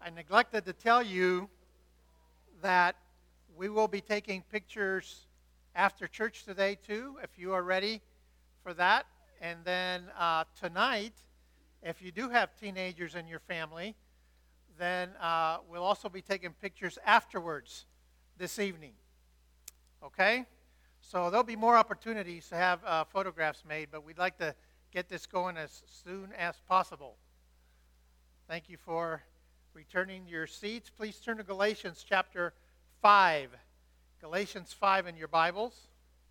I neglected to tell you that we will be taking pictures after church today too, if you are ready for that. And then tonight, if you do have teenagers in your family, then we'll also be taking pictures afterwards this evening. Okay? So there'll be more opportunities to have photographs made, but we'd like to get this going as soon as possible. Thank you for returning to your seats. Please turn to Galatians chapter 5. Galatians 5 in your Bibles.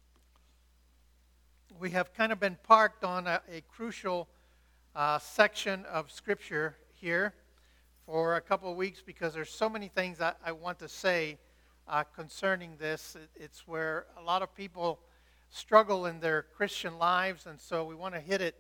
We have kind of been parked on a crucial section of Scripture here for a couple of weeks because there's so many things I want to say concerning this. It's where a lot of people struggle in their Christian lives, and so we want to hit it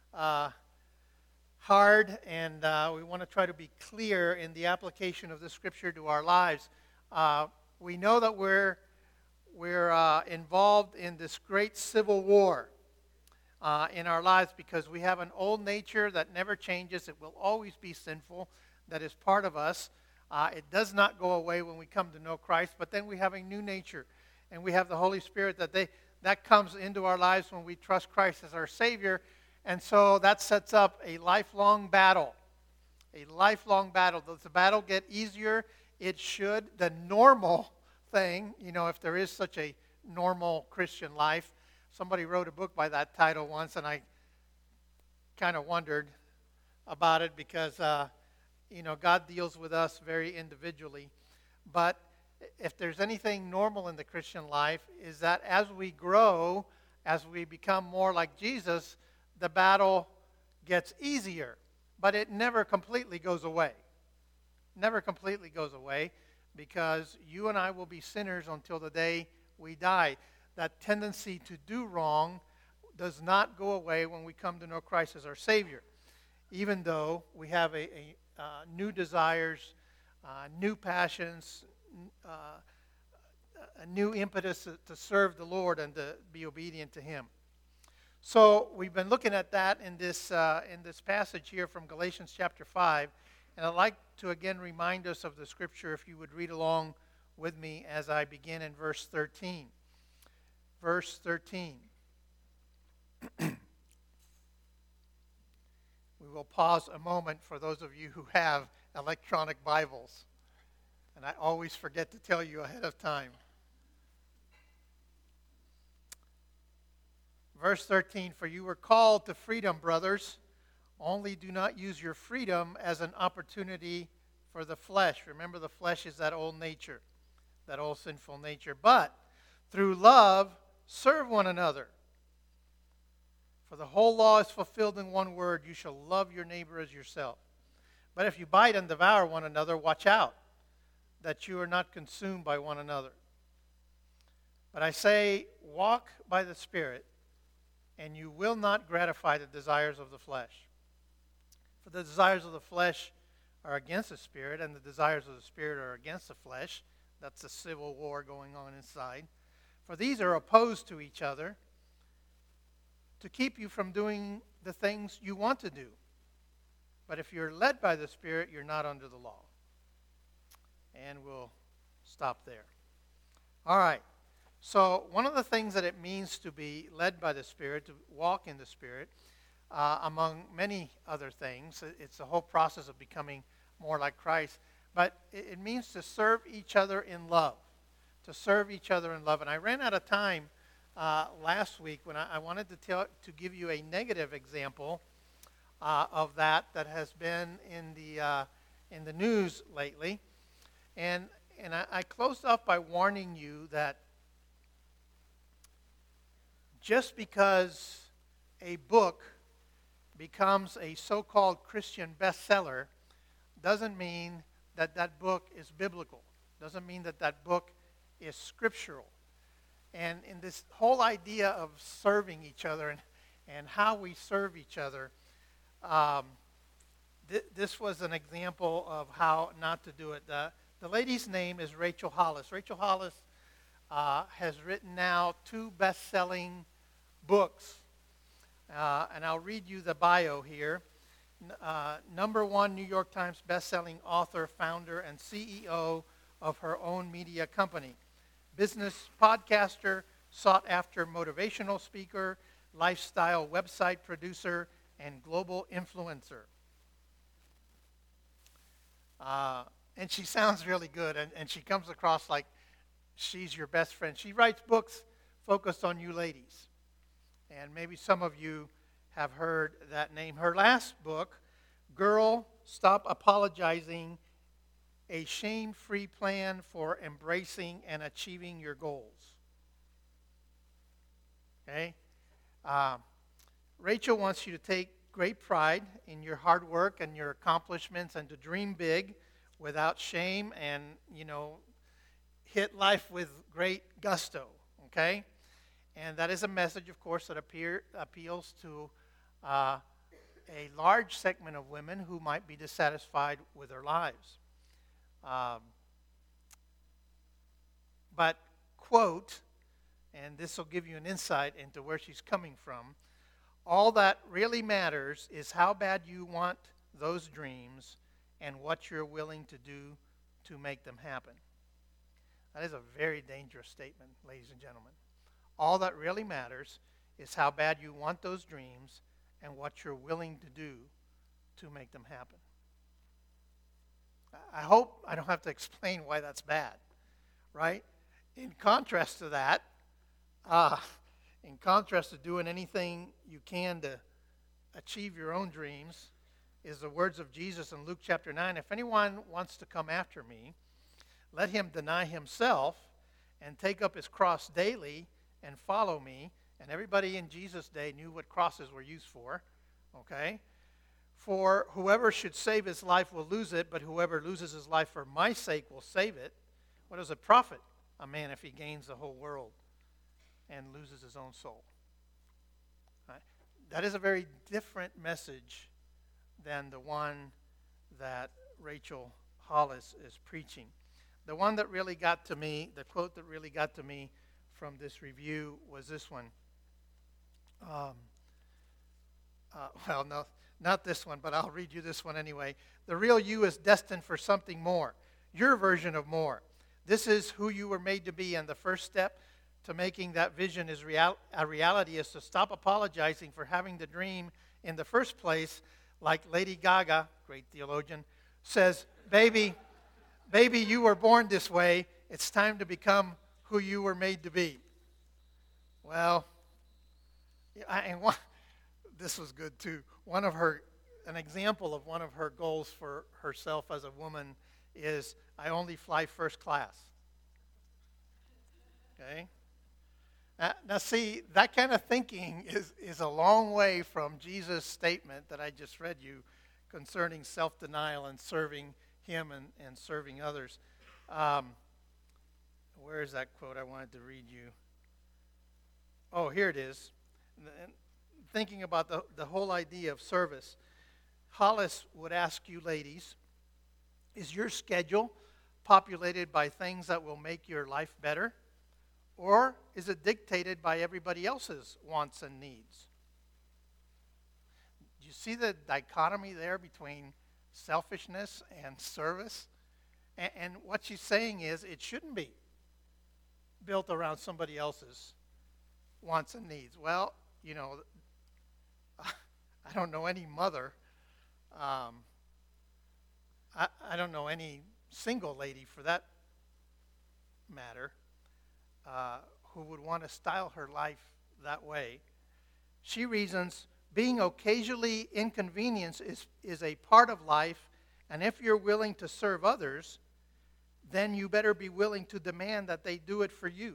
hard, and we want to try to be clear in the application of this Scripture to our lives. We know that we're involved in this great civil war in our lives because we have an old nature that never changes. It will always be sinful. That is part of us. It does not go away when we come to know Christ, but then we have a new nature, and we have the Holy Spirit that comes into our lives when we trust Christ as our Savior, and so that sets up a lifelong battle. A lifelong battle. Does the battle get easier? It should. The normal thing, if there is such a normal Christian life. Somebody wrote a book by that title once, and I kind of wondered about it because, God deals with us very individually. But if there's anything normal in the Christian life, is that as we grow, as we become more like Jesus, the battle gets easier. But it never completely goes away. Never completely goes away, because you and I will be sinners until the day we die. That tendency to do wrong does not go away when we come to know Christ as our Savior, even though we have a new desires, new passions, a new impetus to serve the Lord and to be obedient to Him. So we've been looking at that in this passage here from Galatians chapter 5. And I'd like to again remind us of the Scripture, if you would read along with me as I begin in verse 13. Verse 13. We will pause a moment for those of you who have electronic Bibles. And I always forget to tell you ahead of time. Verse 13, "For you were called to freedom, brothers. Only do not use your freedom as an opportunity for the flesh." Remember, the flesh is that old nature, that old sinful nature. "But through love, serve one another. For the whole law is fulfilled in one word: you shall love your neighbor as yourself. But if you bite and devour one another, watch out that you are not consumed by one another. But I say, walk by the Spirit, and you will not gratify the desires of the flesh. For the desires of the flesh are against the Spirit, and the desires of the Spirit are against the flesh." That's a civil war going on inside. "For these are opposed to each other, to keep you from doing the things you want to do. But if you're led by the Spirit, you're not under the law." And we'll stop there. All right. So one of the things that it means to be led by the Spirit, to walk in the Spirit, among many other things, it's the whole process of becoming more like Christ. But it means to serve each other in love. To serve each other in love. And I ran out of time last week when I wanted to give you a negative example of that has been in the news lately. And I closed off by warning you that just because a book becomes a so-called Christian bestseller doesn't mean that that book is biblical. Doesn't mean that that book is scriptural. And in this whole idea of serving each other and how we serve each other, this was an example of how not to do it. The lady's name is Rachel Hollis. Rachel Hollis has written now 2 best-selling books. And I'll read you the bio here. number one New York Times bestselling author, founder, and CEO of her own media company. Business podcaster, sought-after motivational speaker, lifestyle website producer, and global influencer. And she sounds really good, and she comes across like she's your best friend. She writes books focused on you ladies. And maybe some of you have heard that name. Her last book, Girl, Stop Apologizing, A Shame-Free Plan for Embracing and Achieving Your Goals. Okay? Rachel wants you to take great pride in your hard work and your accomplishments and to dream big without shame and, hit life with great gusto. Okay? And that is a message, of course, that appeals to a large segment of women who might be dissatisfied with their lives. But, quote, and this will give you an insight into where she's coming from, all that really matters is how bad you want those dreams and what you're willing to do to make them happen. That is a very dangerous statement, ladies and gentlemen. All that really matters is how bad you want those dreams and what you're willing to do to make them happen. I hope I don't have to explain why that's bad, right? In contrast to that, in contrast to doing anything you can to achieve your own dreams, is the words of Jesus in Luke chapter 9. If anyone wants to come after me, let him deny himself and take up his cross daily and follow me. And everybody in Jesus' day knew what crosses were used for, okay? For whoever should save his life will lose it, but whoever loses his life for my sake will save it. What does it profit a man if he gains the whole world and loses his own soul? Right? That is a very different message than the one that Rachel Hollis is preaching. The one that really got to me, the quote that really got to me from this review was this one. Well, no, not this one, but I'll read you this one anyway. The real you is destined for something more, your version of more. This is who you were made to be, and the first step to making that vision is a reality is to stop apologizing for having the dream in the first place, like Lady Gaga, great theologian, says, baby, you were born this way. It's time to become who you were made to be. Well, this was good too. An example of one of her goals for herself as a woman is, I only fly first class. Okay? Now see, that kind of thinking is a long way from Jesus' statement that I just read you concerning self-denial and serving him and serving others. Where is that quote I wanted to read you? Oh, here it is. Thinking about the whole idea of service, Hollis would ask you ladies, is your schedule populated by things that will make your life better? Or is it dictated by everybody else's wants and needs? Do you see the dichotomy there between selfishness and service? And what she's saying is it shouldn't be built around somebody else's wants and needs. Well, I don't know any mother, I don't know any single lady for that matter, who would want to style her life that way. She reasons being occasionally inconvenienced is a part of life, and if you're willing to serve others, then you better be willing to demand that they do it for you.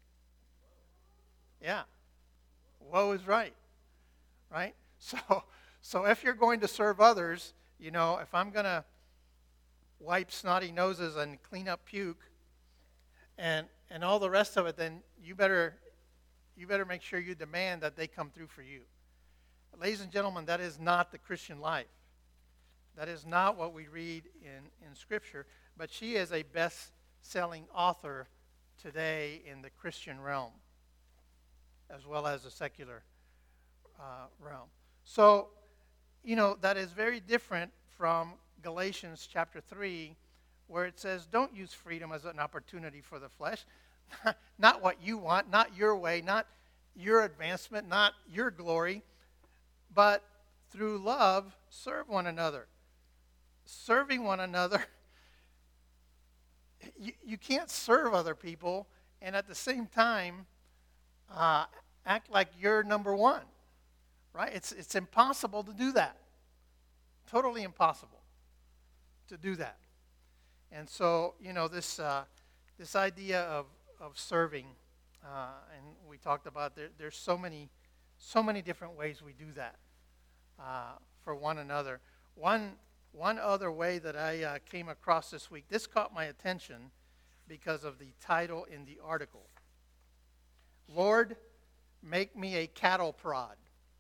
Yeah. Woe is right. Right? So if you're going to serve others, if I'm going to wipe snotty noses and clean up puke and all the rest of it, then you better make sure you demand that they come through for you. Ladies and gentlemen, that is not the Christian life. That is not what we read in Scripture. But she is a best-selling author today in the Christian realm, as well as the secular realm. So that is very different from Galatians chapter 3, where it says, don't use freedom as an opportunity for the flesh. Not what you want, not your way, not your advancement, not your glory, but through love, serve one another. Serving one another, you can't serve other people and at the same time act like you're number one, right? It's impossible to do that. Totally impossible to do that. And so, this idea of serving, and we talked about there's so many different ways we do that for one another. One other way that I came across this week, this caught my attention because of the title in the article. Lord, make me a cattle prod.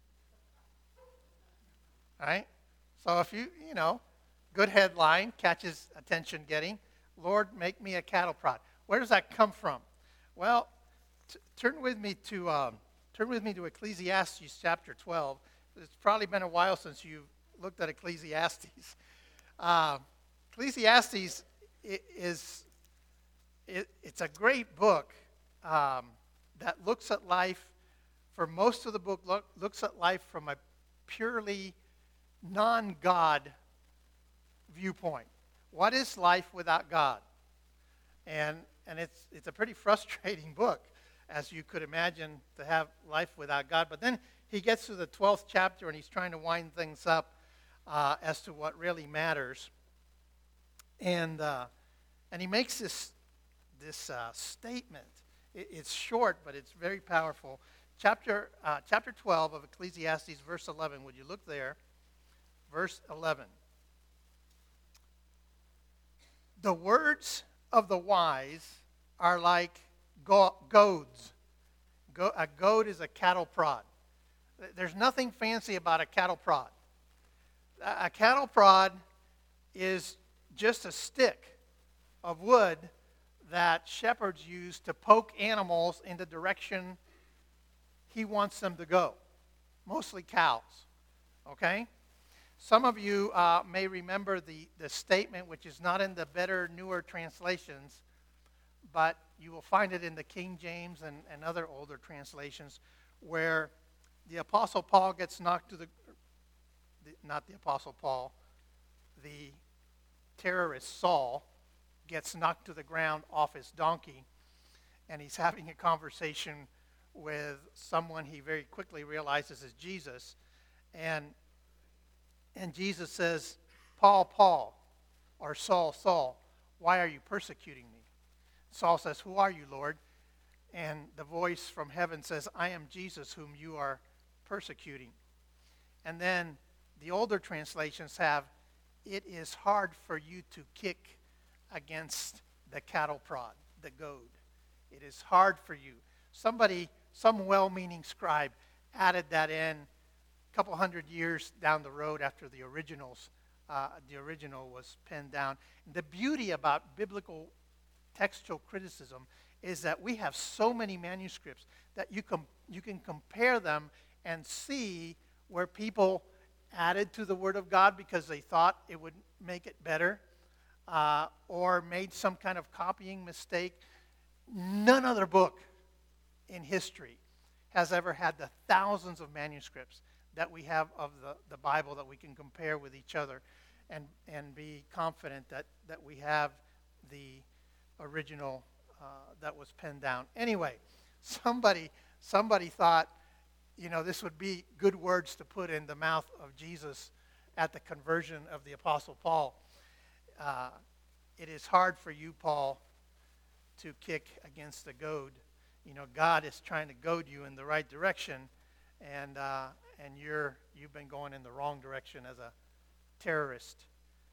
All right? So if good headline, catches attention getting. Lord, make me a cattle prod. Where does that come from? Well, turn with me to Ecclesiastes chapter 12. It's probably been a while since you've looked at Ecclesiastes. Ecclesiastes it's a great book that looks at life. For most of the book, looks at life from a purely non-God viewpoint. What is life without God? And it's a pretty frustrating book, as you could imagine, to have life without God. But then he gets to the 12th chapter and he's trying to wind things up as to what really matters. And he makes this statement. It's short, but it's very powerful. Chapter 12 of Ecclesiastes, verse 11. Would you look there? Verse 11. The words of the wise are like goads. A goad is a cattle prod. There's nothing fancy about a cattle prod. A cattle prod is just a stick of wood that shepherds use to poke animals in the direction he wants them to go, mostly cows, okay? Some of you may remember the statement, which is not in the better, newer translations, but you will find it in the King James and other older translations, where the Apostle Paul gets knocked to not the Apostle Paul, the terrorist Saul gets knocked to the ground off his donkey, and he's having a conversation with someone he very quickly realizes is Jesus, and Jesus says, Paul, Paul, or Saul, Saul, why are you persecuting me? Saul says, who are you, Lord? And the voice from heaven says, I am Jesus whom you are persecuting. And then the older translations have, it is hard for you to kick against the cattle prod, the goad. It is hard for you. Some well-meaning scribe added that in a couple hundred years down the road after the original was penned down. The beauty about biblical textual criticism is that we have so many manuscripts that you can compare them and see where people added to the Word of God because they thought it would make it better, or made some kind of copying mistake. None other book in history has ever had the thousands of manuscripts that we have of the Bible that we can compare with each other and be confident that we have the original that was penned down. Anyway, somebody thought, this would be good words to put in the mouth of Jesus at the conversion of the Apostle Paul. It is hard for you, Paul, to kick against the goad. God is trying to goad you in the right direction, and you've been going in the wrong direction as a terrorist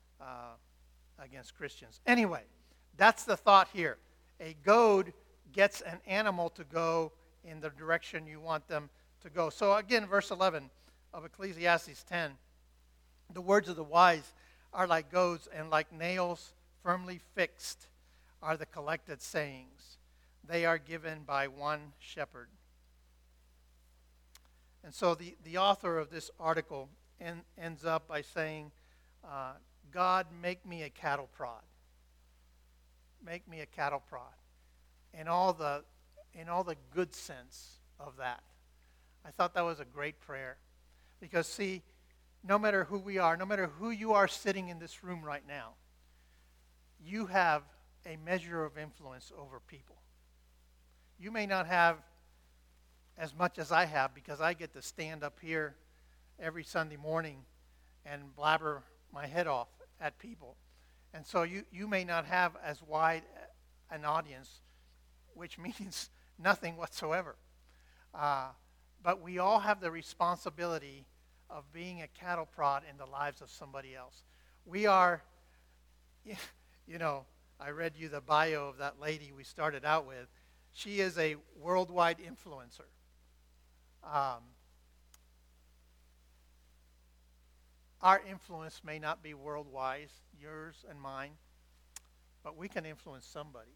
against Christians. Anyway, that's the thought here. A goad gets an animal to go in the direction you want them to go. So again, verse 11 of Ecclesiastes 10, the words of the wise are like goads, and like nails firmly fixed are the collected sayings. They are given by one shepherd. And so the author of this article ends up by saying, God, make me a cattle prod. Make me a cattle prod. In all the good sense of that. I thought that was a great prayer. Because, see, no matter who we are, no matter who you are sitting in this room right now, you have a measure of influence over people. You may not have as much as I have, because I get to stand up here every Sunday morning and blabber my head off at people. And so you may not have as wide an audience, which means nothing whatsoever. But we all have the responsibility of being a cattle prod in the lives of somebody else. We are, I read you the bio of that lady we started out with. She is a worldwide influencer. Our influence may not be worldwide, yours and mine, but we can influence somebody.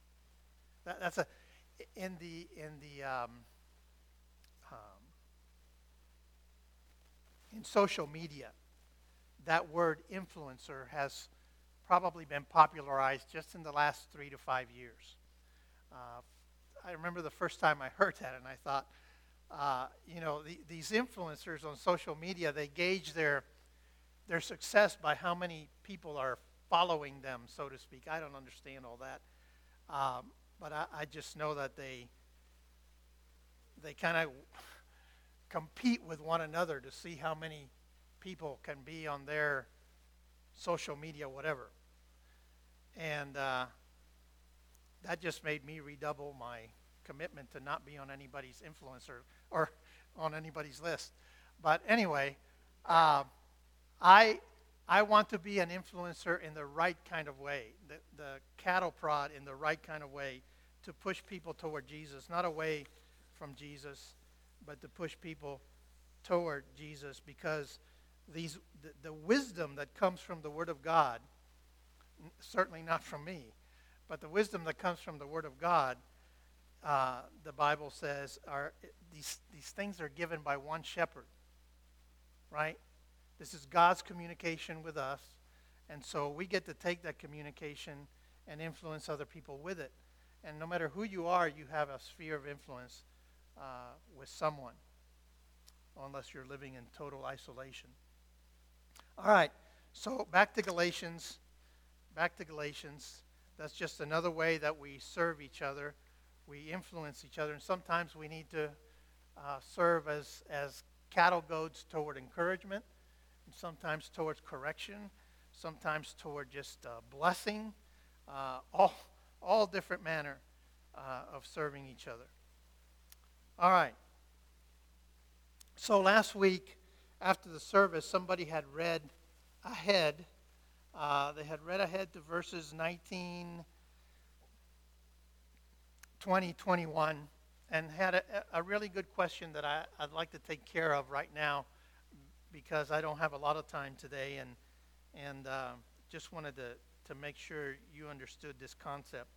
In social media, that word influencer has probably been popularized just in the last 3 to 5 years. I remember the first time I heard that, and I thought, these influencers on social media, they gauge their success by how many people are following them, so to speak. I don't understand all that. But I just know that they kind of compete with one another to see how many people can be on their social media, whatever. And that just made me redouble my commitment to not be on anybody's influencer or on anybody's list. But anyway, I want to be an influencer in the right kind of way, the cattle prod in the right kind of way, to push people toward Jesus, not away from Jesus, but to push people toward Jesus, because the wisdom that comes from the Word of God, certainly not from me, but the wisdom that comes from the Word of God, the Bible says, these things are given by one shepherd, right? This is God's communication with us, and so we get to take that communication and influence other people with it. And no matter who you are, you have a sphere of influence with someone, unless you're living in total isolation. All right, so back to Galatians. That's just another way that we serve each other. We influence each other, and sometimes we need to serve as cattle goats toward encouragement, and sometimes towards correction, sometimes toward just blessing, all different manner of serving each other. All right. So last week, after the service, somebody had read ahead. They had read ahead to verses 19, 20, 21, and had a really good question that I'd like to take care of right now, because I don't have a lot of time today, and just wanted to make sure you understood this concept.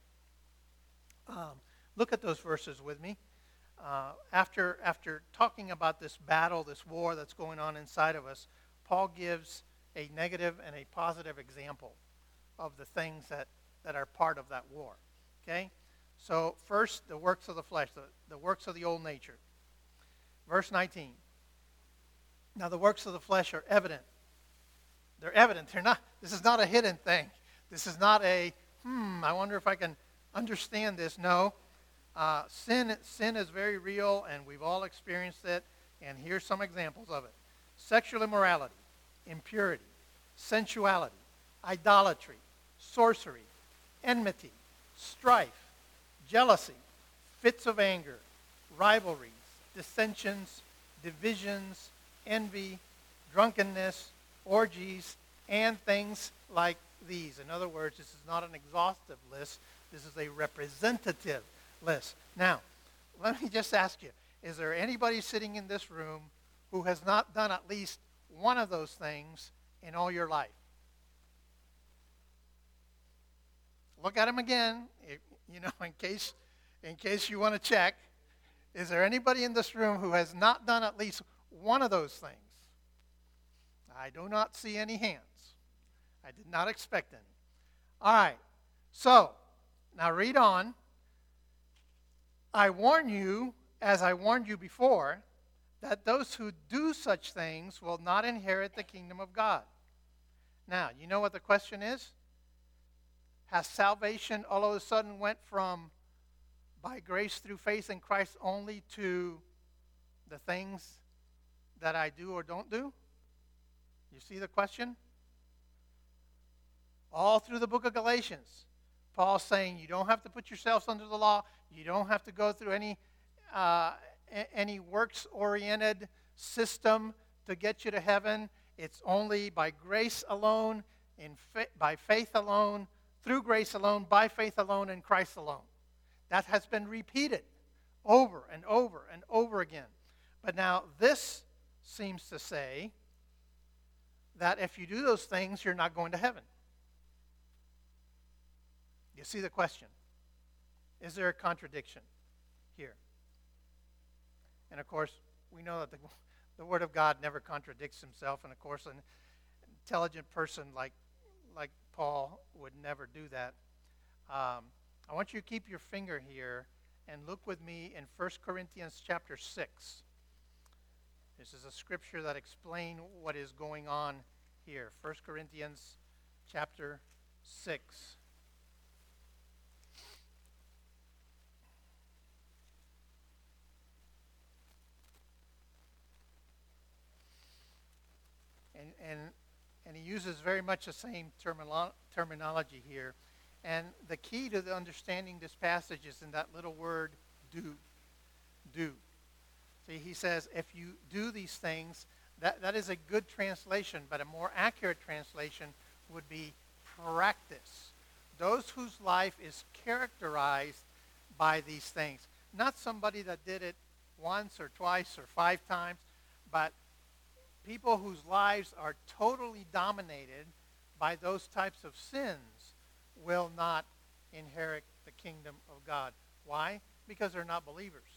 Look at those verses with me. After talking about this battle, this war that's going on inside of us, Paul gives a negative and a positive example of the things that are part of that war. Okay? So first, the works of the flesh, the works of the old nature. Verse 19. Now the works of the flesh are evident. They're evident. This is not a hidden thing. This is not I wonder if I can understand this. No. Sin is very real, and we've all experienced it, and here's some examples of it. Sexual immorality, impurity, sensuality, idolatry, sorcery, enmity, strife, jealousy, fits of anger, rivalries, dissensions, divisions, envy, drunkenness, orgies, and things like these. In other words, this is not an exhaustive list. This is a representative list. Now, let me just ask you, is there anybody sitting in this room who has not done at least one of those things in all your life? Look at them again, in case you want to check. Is there anybody in this room who has not done at least one of those things? I do not see any hands. I did not expect any. All right. So, now read on. I warn you, as I warned you before, that those who do such things will not inherit the kingdom of God. Now, you know what the question is? Has salvation all of a sudden went from by grace through faith in Christ only to the things that I do or don't do? You see the question? All through the book of Galatians, Paul's saying you don't have to put yourselves under the law. You don't have to go through any works-oriented system to get you to heaven. It's only by grace alone, by faith alone, through grace alone, by faith alone, in Christ alone. That has been repeated over and over and over again. But now this seems to say that if you do those things, you're not going to heaven. You see the question? Is there a contradiction here? And of course, we know that the Word of God never contradicts himself. And of course, an intelligent person like Paul would never do that. I want you to keep your finger here and look with me in 1 Corinthians chapter 6. This is a scripture that explains what is going on here. 1 Corinthians chapter 6. And he uses very much the same terminology here. And the key to the understanding this passage is in that little word, do. Do. See, he says, if you do these things, that is a good translation, but a more accurate translation would be practice. Those whose life is characterized by these things. Not somebody that did it once or twice or 5 times, but people whose lives are totally dominated by those types of sins will not inherit the kingdom of God. Why? Because they're not believers.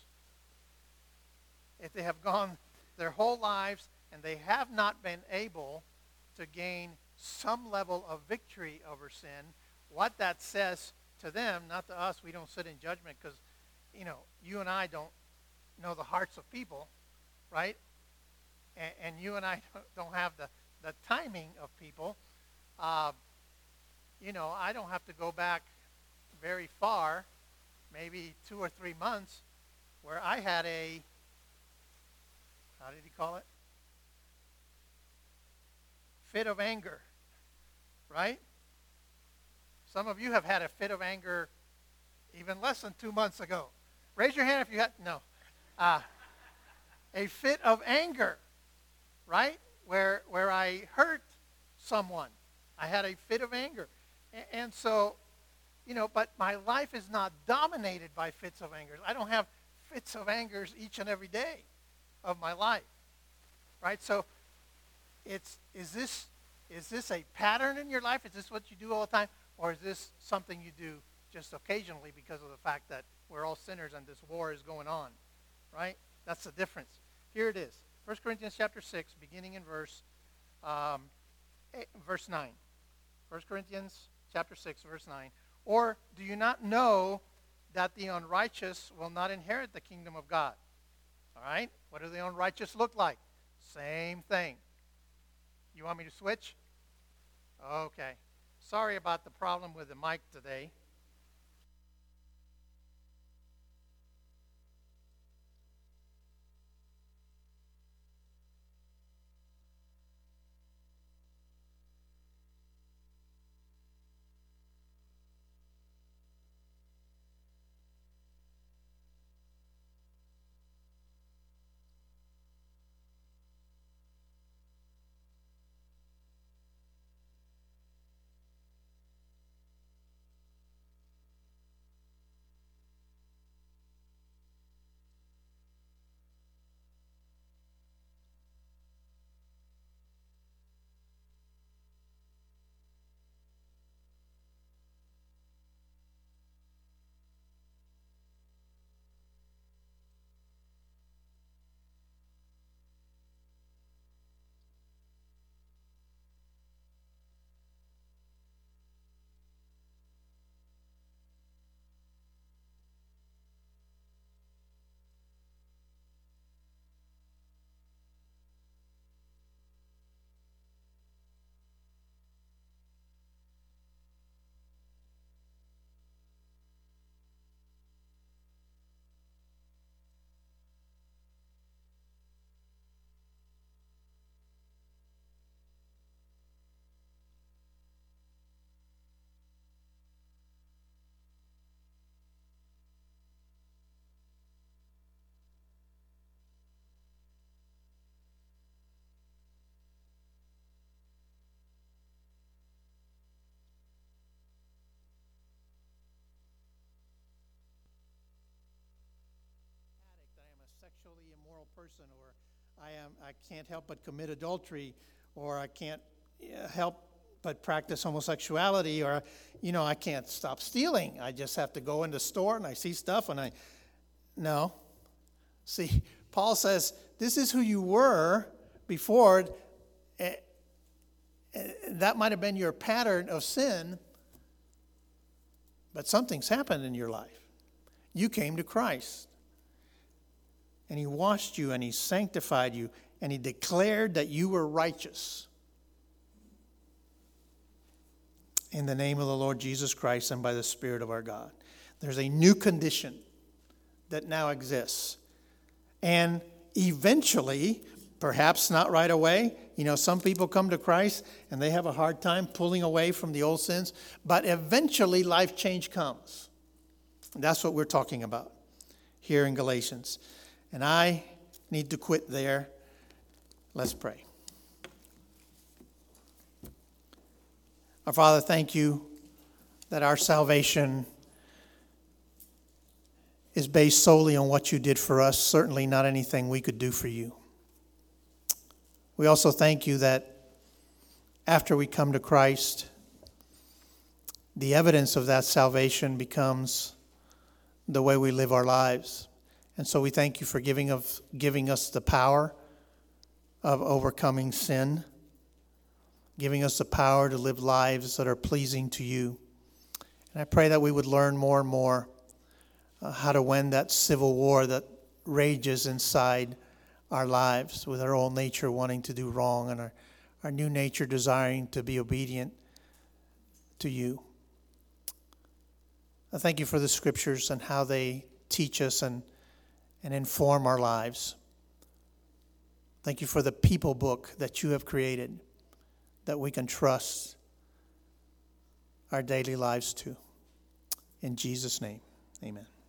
If they have gone their whole lives and they have not been able to gain some level of victory over sin, what that says to them, not to us, we don't sit in judgment because, you and I don't know the hearts of people, right? And you and I don't have the timing of people. I don't have to go back very far, maybe 2 or 3 months, where I had how did he call it? Fit of anger, right? Some of you have had a fit of anger even less than 2 months ago. Raise your hand if you had, no. A fit of anger, right? Where I hurt someone. I had a fit of anger. And so, but my life is not dominated by fits of anger. I don't have fits of anger each and every day of my life, right? So is this a pattern in your life? Is this what you do all the time? Or is this something you do just occasionally because of the fact that we're all sinners and this war is going on, right? That's the difference. Here it is. 1 Corinthians chapter 6, beginning in verse 9. 1 Corinthians chapter 6, verse 9. Or do you not know that the unrighteous will not inherit the kingdom of God? All right? What do the unrighteous look like? Same thing. You want me to switch? Okay. Sorry about the problem with the mic today. sexually immoral person, or I can't help but commit adultery, or I can't help but practice homosexuality, or I can't stop stealing. I just have to go in the store and I see stuff and no. See, Paul says this is who you were before. That might have been your pattern of sin, but something's happened in your life. You came to Christ, and He washed you, and He sanctified you, and He declared that you were righteous. In the name of the Lord Jesus Christ and by the Spirit of our God. There's a new condition that now exists. And eventually, perhaps not right away, some people come to Christ and they have a hard time pulling away from the old sins, but eventually life change comes. And that's what we're talking about here in Galatians. And I need to quit there. Let's pray. Our Father, thank you that our salvation is based solely on what you did for us, certainly not anything we could do for you. We also thank you that after we come to Christ, the evidence of that salvation becomes the way we live our lives. And so we thank you for giving us the power of overcoming sin, giving us the power to live lives that are pleasing to you. And I pray that we would learn more and more how to win that civil war that rages inside our lives, with our old nature wanting to do wrong and our new nature desiring to be obedient to you. I thank you for the scriptures and how they teach us and inform our lives. Thank you for the people book that you have created that we can trust our daily lives to. In Jesus' name, amen.